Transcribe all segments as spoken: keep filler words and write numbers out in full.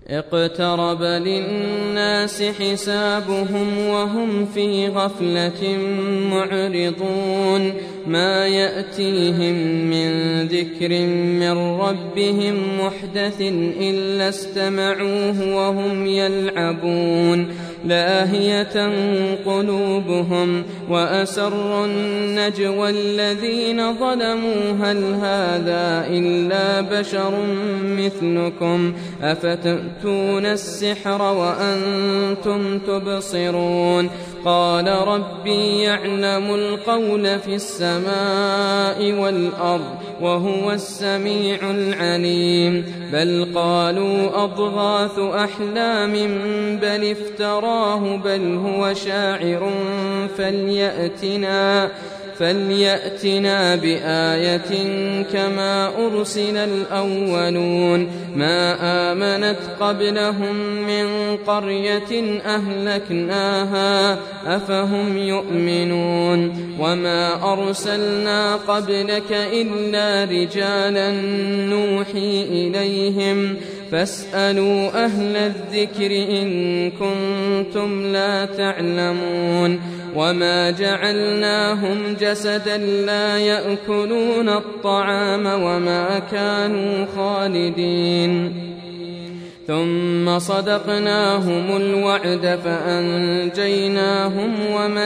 اقترب للناس حسابهم وهم في غفلة معرضون ما يأتيهم من ذكر من ربهم محدث إلا استمعوه وهم يلعبون لاهية قلوبهم وأسروا النجوى الذين ظلموا هل هذا إلا بشر مثلكم أفتأتون السحر وأنتم تبصرون قال ربي يعلم القول في السماء والأرض وهو السميع العليم بل قالوا أضغاث أحلام بل افتراه بل هو شاعر فليأتنا فليأتنا بآية كما أرسل الأولون ما آمنت قبلهم من قرية أهلكناها أفهم يؤمنون وما أرسلنا قبلك إلا رجالا نوحي إليهم فاسألوا أهل الذكر إن كنتم لا تعلمون وما جعلناهم جسدا لا يأكلون الطعام وما كانوا خالدين ثم صدقناهم الوعد فأنجيناهم ومن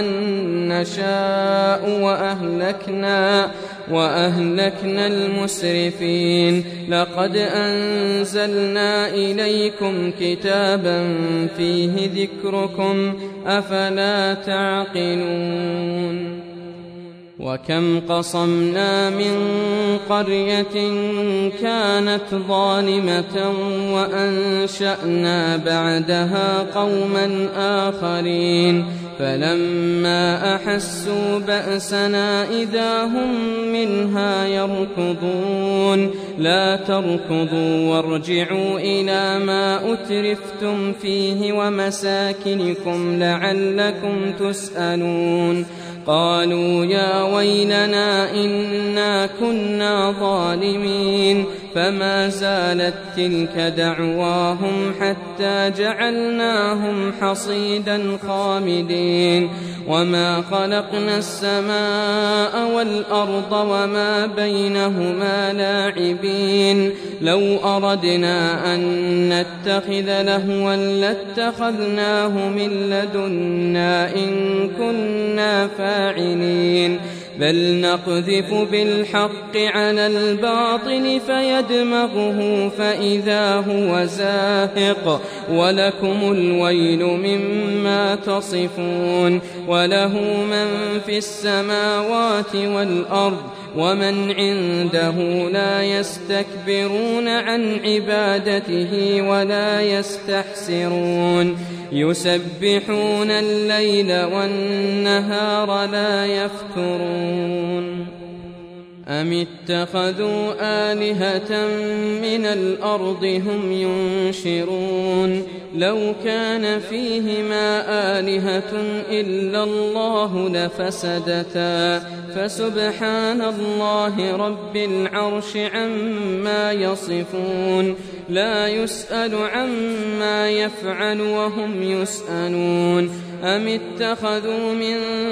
نشاء وأهلكنا وأهلكنا المسرفين لقد أنزلنا إليكم كتابا فيه ذكركم أفلا تعقلون وكم قصمنا من قرية كانت ظالمة وأنشأنا بعدها قوما آخرين فلما أحسوا بأسنا إذا هم منها يركضون لا تركضوا وارجعوا إلى ما أترفتم فيه ومساكنكم لعلكم تسألون قالوا يا ويلنا إنا كنا ظالمين فما زالت تلك دعواهم حتى جعلناهم حصيدا خامدين وما خلقنا السماء والأرض وما بينهما لاعبين لو أردنا أن نتخذ لهوا لاتخذناه من لدنا إن كنا فاعلين بل نقذف بالحق على الباطل فيدمغه فإذا هو زاهق ولكم الويل مما تصفون وله من في السماوات والأرض ومن عنده لا يستكبرون عن عبادته ولا يستحسرون يسبحون الليل والنهار لا يفترون أم اتخذوا آلهة من الأرض هم ينشرون لو كان فيهما آلهة إلا الله لفسدتا فسبحان الله رب العرش عما يصفون لا يسأل عما يفعل وهم يسألون أم اتخذوا من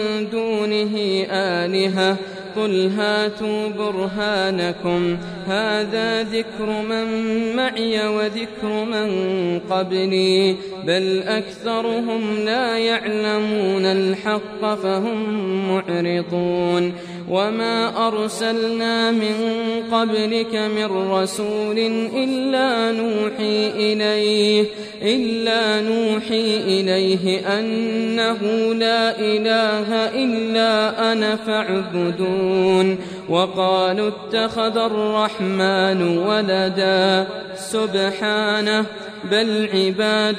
دونه آلهة قل هاتوا برهانكم هذا ذكر من معي وذكر من قبلي بل أكثرهم لا يعلمون الحق فهم معرضون وما أرسلنا من قبلك من رسول إلا نوحي إليه إلا نوحي إليه أنه لا إله إلا أنا فاعبدون وقالوا اتخذ الرحمن ولدا سبحانه بل عباد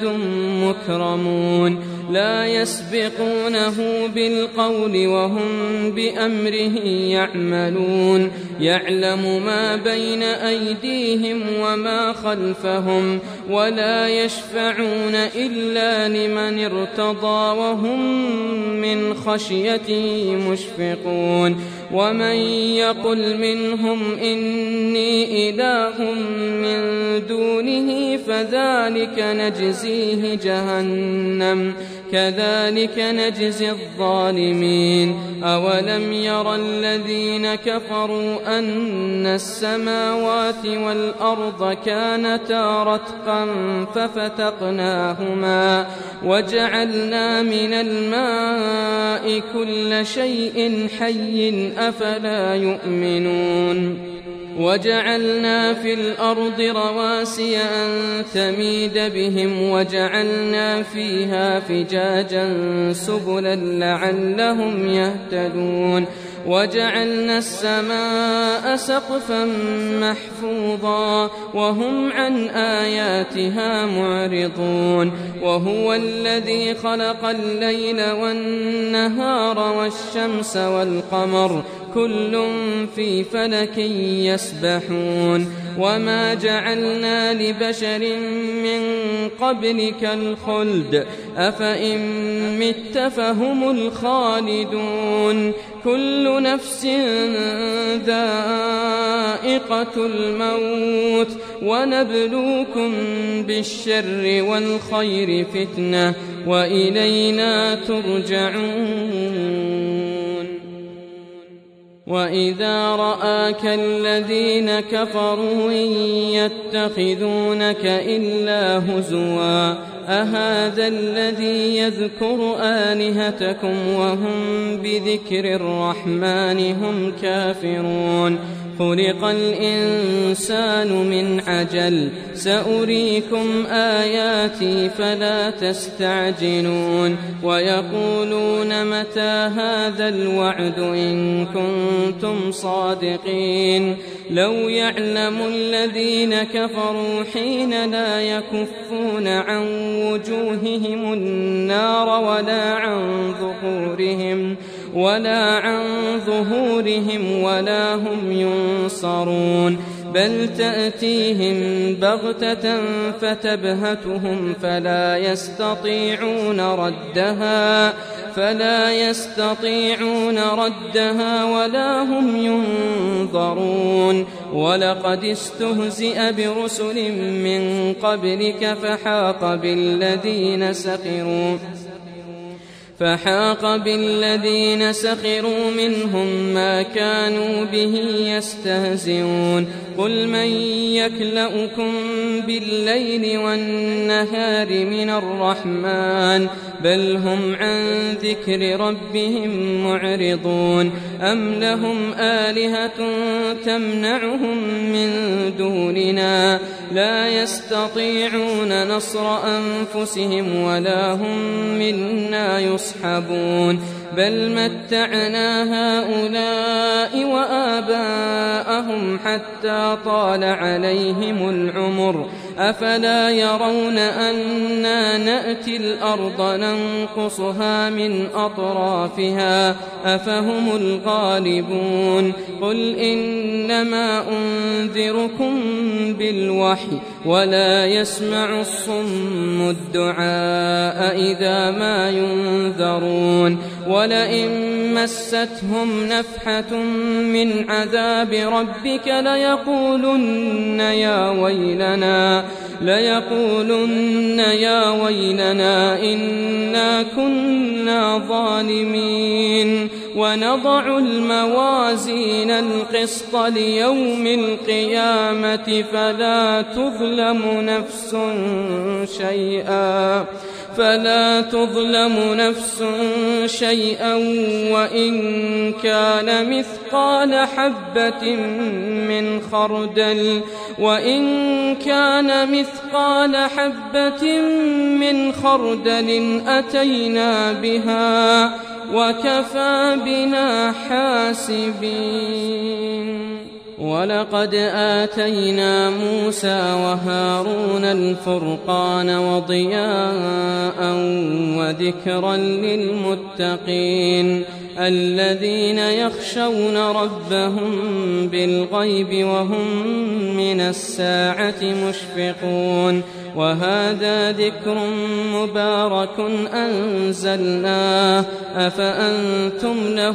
مكرمون لا يسبقونه بالقول وهم بأمره يعملون يعلم ما بين أيديهم وما خلفهم ولا يشفعون إلا لمن ارتضى وهم من خشيته مشفقون ومن يقل منهم إني إله من دونه فذلك نجزيه جهنم كذلك نجزي الظالمين أولم ير الذين كفروا أن السماوات والأرض كانتا رتقا ففتقناهما وجعلنا من الماء كل شيء حي أفلا يؤمنون وجعلنا في الأرض رواسي أن تميد بهم وجعلنا فيها فجاجا سبلا لعلهم يهتدون وجعلنا السماء سقفا محفوظا وهم عن آياتها معرضون وهو الذي خلق الليل والنهار والشمس والقمر كل في فلك يسبحون وما جعلنا لبشر من قبلك الخلد أفإن مت فهم الخالدون كل نفس ذائقة الموت ونبلوكم بالشر والخير فتنة وإلينا ترجعون وإذا رآك الذين كفروا يتخذونك إلا هزوا أهذا الذي يذكر آلهتكم وهم بذكر الرحمن هم كافرون خلق الإنسان من عجل سأريكم آياتي فلا تستعجلون ويقولون متى هذا الوعد إن كنتم صادقين لو يعلم الذين كفروا حين لا يكفون عن وجوههم النار ولا عن ظهورهم ولا عن ظهورهم ولا هم ينصرون بل تأتيهم بغتة فتبهتهم فلا يستطيعون ردها فلا يستطيعون ردها ولا هم ينظرون ولقد استهزئ برسل من قبلك فحاق بالذين سخروا فحاق بالذين سخروا منهم ما كانوا به يستهزئون قل من يكلؤكم بالليل والنهار من الرحمن بل هم عن ذكر ربهم معرضون أم لهم آلهة تمنعهم من دوننا لا يستطيعون نصر أنفسهم ولا هم منا يصحبون بل متعنا هؤلاء وآباءهم حتى طال عليهم العمر أفلا يرون أنا نأتي الأرض ننقصها من أطرافها أفهم الغالبون قل إنما أنذركم بالوحي ولا يسمع الصم الدعاء إذا ما ينذرون ولئن مستهم نفحة من عذاب ربك ليقولن يا ويلنا ليقولن يا ويلنا إنا كنا ظالمين ونضع الموازين القسط ليوم القيامة فلا تظلم نفس شيئا فلا تظلم نفس شيئا وإن كان مثقال حبة من خردل وإن كان مثقال حبة من خردل أتينا بها وكفى بنا حاسبين ولقد آتينا موسى وهارون الفرقان وضياء وذكرا للمتقين الذين يخشون ربهم بالغيب وهم من الساعة مشفقون وهذا ذكر مبارك أنزلناه أفأنتم له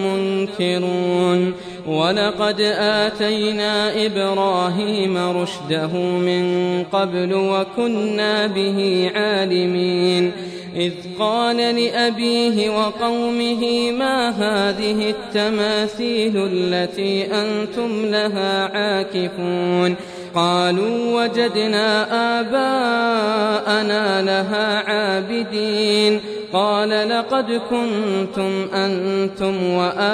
منكرون ولقد آتينا إبراهيم رشده من قبل وكنا به عالمين إذ قال لأبيه وقومه ما هذه التماثيل التي أنتم لها عاكفون قالوا وجدنا آباءنا لها عابدين قال لقد كنتم أنتم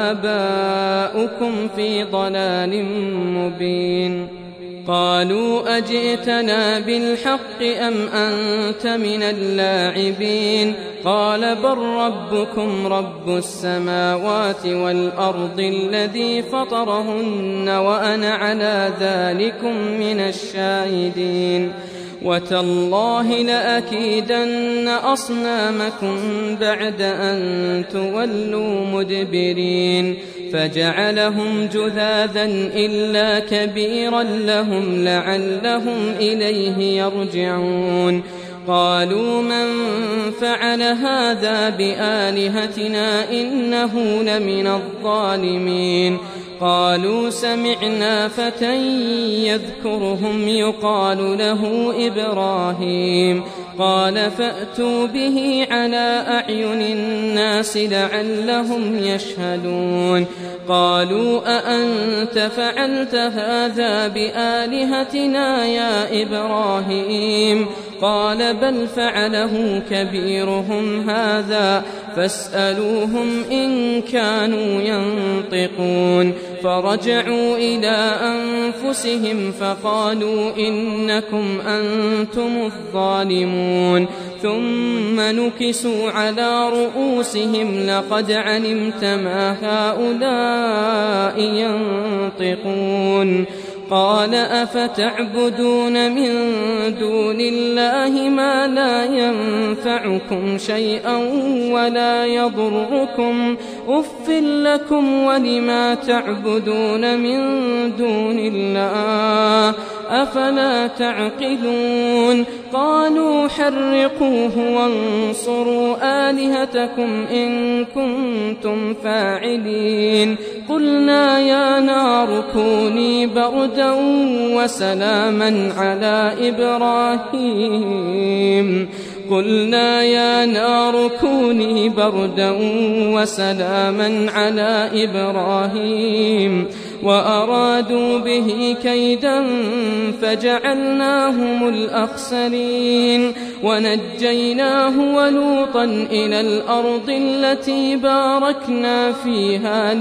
وآباؤكم في ضلال مبين قالوا أجئتنا بالحق أم أنت من اللاعبين قال بل ربكم رب السماوات والأرض الذي فطرهن وأنا على ذلكم من الشاهدين وتالله لأكيدن أصنامكم بعد أن تولوا مدبرين فجعلهم جذاذا إلا كبيرا لهم لعلهم إليه يرجعون قالوا من فعل هذا بآلهتنا إنه لمن الظالمين قالوا سمعنا فتى يذكرهم يقال له إبراهيم قال فأتوا به على أعين الناس لعلهم يشهدون قالوا أأنت فعلت هذا بآلهتنا يا إبراهيم قال بل فعله كبيرهم هذا فاسألوهم إن كانوا ينطقون فرجعوا إلى أنفسهم فقالوا إنكم أنتم الظالمون ثم نكسوا على رؤوسهم لقد علمت ما هؤلاء ينطقون قال أفتعبدون من دون الله ما لا ينفعكم شيئا ولا يضركم أف لكم ولما تعبدون من دون الله أفلا تعقلون قالوا حرقوه وانصروا آلهتكم إن كنتم فاعلين قلنا يا نار كوني بردا وسلاما على إبراهيم قلنا يا نار كوني بردا وسلاما على إبراهيم وأرادوا به كيدا فجعلناهم الأخسرين ونجيناه ولوطا إلى الأرض التي باركنا فيها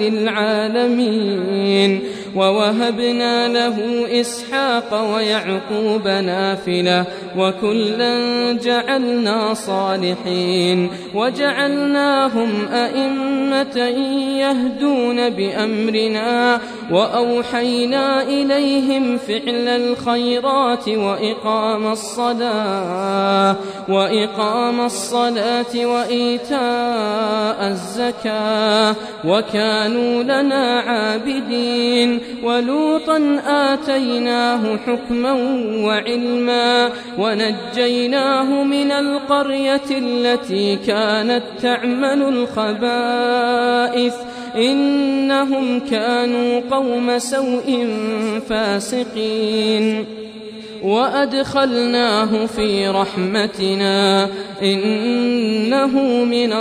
للعالمين ووهبنا له إسحاق ويعقوب نافلة وكلا جعلنا صالحين وجعلناهم أئمة يهدون بأمرنا وأوحينا إليهم فعل الخيرات وإقام الصلاة وإقام الصلاة وإيتاء الزكاة وكانوا لنا عابدين ولوطا آتيناه حكما وعلما ونجيناه من القرية التي كانت تعمل الخبائث إنهم كانوا قوم سوء فاسقين وأدخلناه في رحمتنا إنه من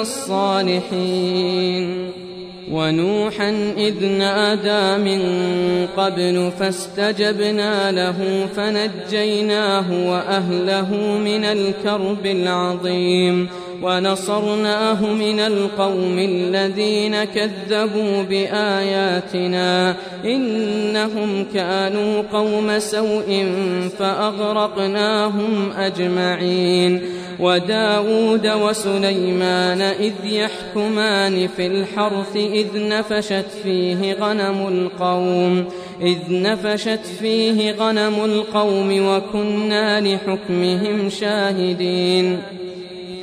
الصالحين ونوحا إذ نادى من قبل فاستجبنا له فنجيناه وأهله من الكرب العظيم ونصرناه من القوم الذين كذبوا بآياتنا إنهم كانوا قوم سوء فأغرقناهم أجمعين وداود وسليمان إذ يحكمان في الحرث إذ نفشت فيه غنم القوم إذ نفشت فيه غنم القوم وكنا لحكمهم شاهدين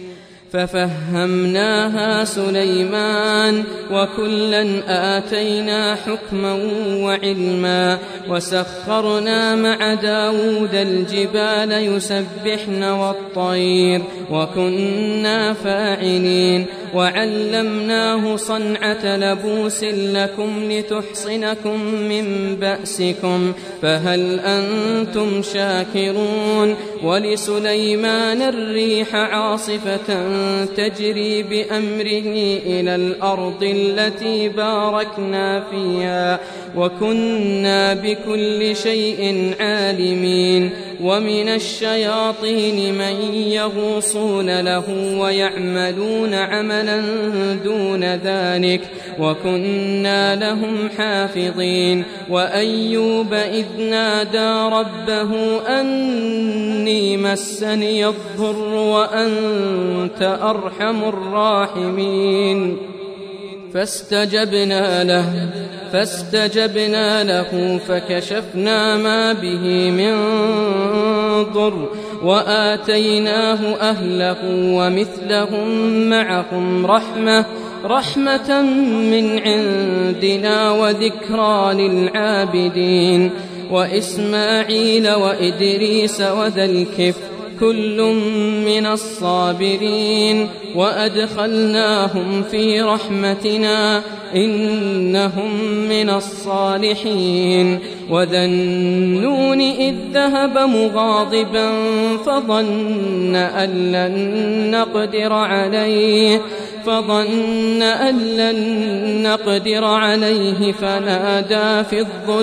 ففهمناها سليمان وكلا آتينا حكما وعلما وسخرنا مع داود الجبال يسبحن والطير وكنا فاعلين وعلمناه صنعة لبوس لكم لتحصنكم من بأسكم فهل أنتم شاكرون ولسليمان الريح عاصفة تجري بأمره إلى الأرض التي باركنا فيها وكنا بكل شيء عالمين ومن الشياطين من يغوصون له ويعملون عملا دون ذلك وكنا لهم حافظين وأيوب إذ نادى ربه أني مسني الضر وأنت أرحم الراحمين فاستجبنا له فاستجبنا له فكشفنا ما به من ضر وآتيناه أهله ومثلهم معهم رحمة رحمة من عندنا وذكرى للعابدين وإسماعيل وإدريس وذا الكفل كل من الصابرين وأدخلناهم في رحمتنا إنهم من الصالحين وذا النون إذ ذهب مغاضبا فظن أن لن نقدر عليه فظن أن لن نقدر عليه فنادى في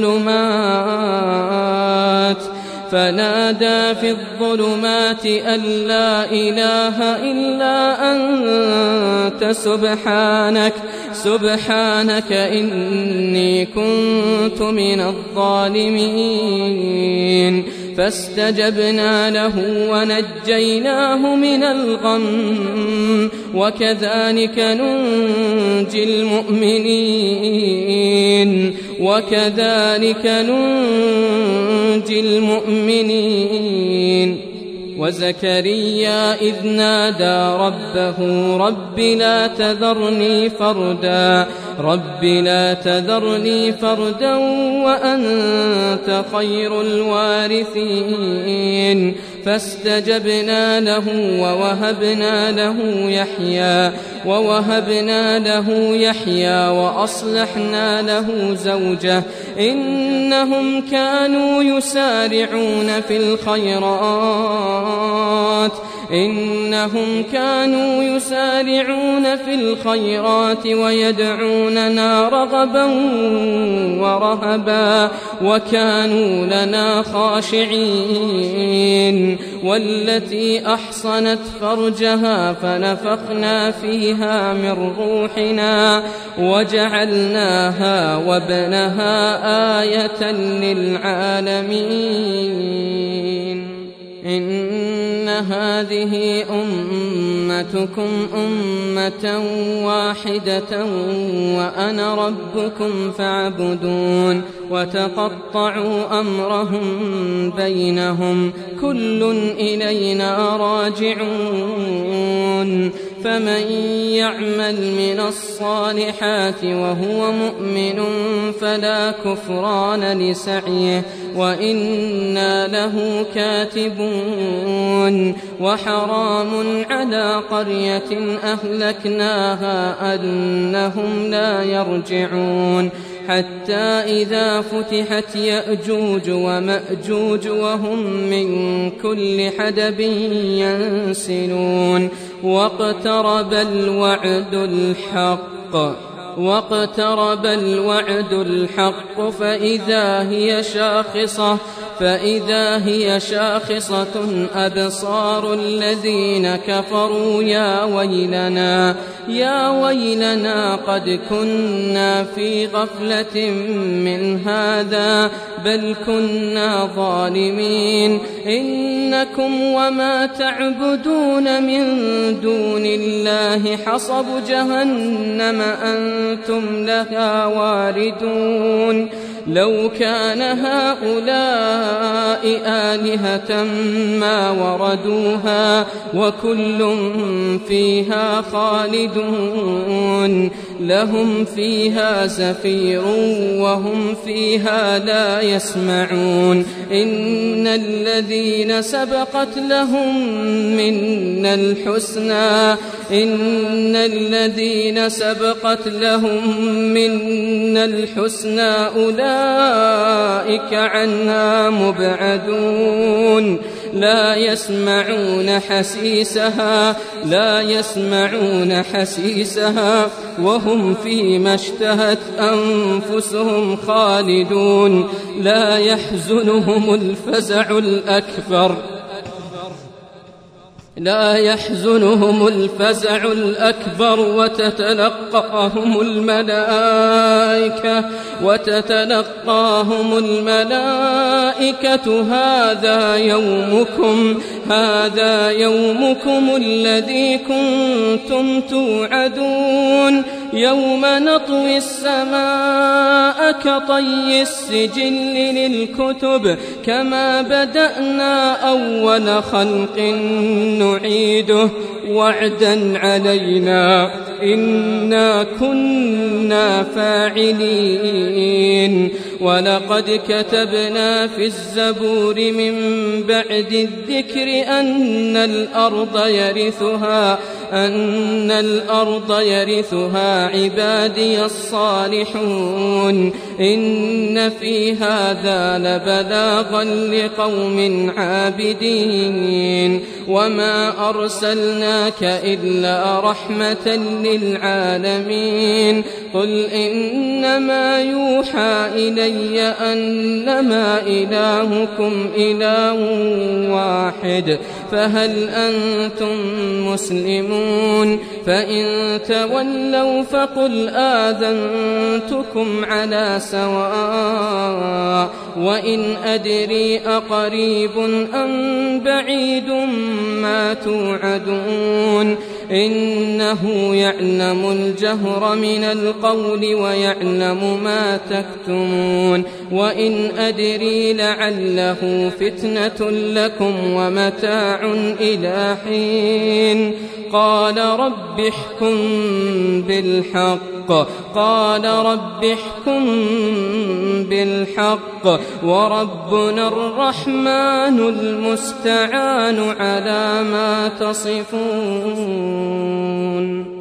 الظلمات فنادى في الظلمات أن لا إله إلا أنت سبحانك سبحانك إني كنت من الظالمين فاستجبنا له ونجيناه من الغم وكذلك ننجي المؤمنين وكذلك ننجي المؤمنين وزكريا إذ نادى ربه رب لا تذرني فردا رب لا تذرني فردا وأنت خير الوارثين فاستجبنا له ووهبنا له يحيى ووهبنا له يحيى وأصلحنا له زوجه إنهم كانوا يسارعون في الخيرات إنهم كانوا يسارعون في الخيرات ويدعوننا رغبا ورهبا وكانوا لنا خاشعين والتي أحصنت فرجها فنفخنا فيها من روحنا وجعلناها وابنها آية للعالمين إن هذه أمتكم أمة واحدة وأنا ربكم فاعبدون وتقطعوا أمرهم بينهم كل إلينا راجعون فمن يعمل من الصالحات وهو مؤمن فلا كفران لسعيه وإنا له كاتبون وحرام على قرية أهلكناها أنهم لا يرجعون حتى إذا فتحت يأجوج ومأجوج وهم من كل حدب ينسلون واقترب الوعد الحق واقترب الوعد الحق فإذا هي شاخصة فإذا هي شاخصة أبصار الذين كفروا يا ويلنا يا ويلنا قد كنا في غفلة من هذا بل كنا ظالمين إنكم وما تعبدون من دون الله حصب جهنم أنتم لها واردون لو كان هؤلاء آلهة ما وردوها وكل فيها خالدون لهم فيها زفير وهم فيها لا يسمعون إن الذين سبقت لهم منا الحسنى إن الذين سبقت لهم منا الحسنى أولئك عنها مبعدون لا يسمعون حسيسها لا يسمعون حسيسها وهم فيما اشتهت أنفسهم خالدون لا يحزنهم الفزع الأكبر لا يحزنهم الفزع الأكبر وتتلقاهم الملائكة وتتلقاهم الملائكة هذا يومكم هذا يومكم الذي كنتم توعدون يوم نطوي السماء كطي السجل للكتب كما بدأنا أول خلق نعيده وعدا علينا إنا كنا فاعلين ولقد كتبنا في الزبور من بعد الذكر أن الأرض يرثها أن الأرض يرثها عبادي الصالحون إن في هذا لبلاغا لقوم عابدين وما أرسلناك إلا رحمة للعالمين قل إنما يوحى إلي أنما إلهكم إله واحد فهل أنتم مسلمون فإن تولوا فقل آذنتكم على سواء وإن أدري أقريب أم بعيد ما توعدون إنه يعلم الجهر من القول ويعلم ما تكتمون وإن أدري لعله فتنة لكم ومتاع إلى حين قال رب احكم بالحق قال رب احكم بالحق وربنا الرحمن المستعان على ما تصفون.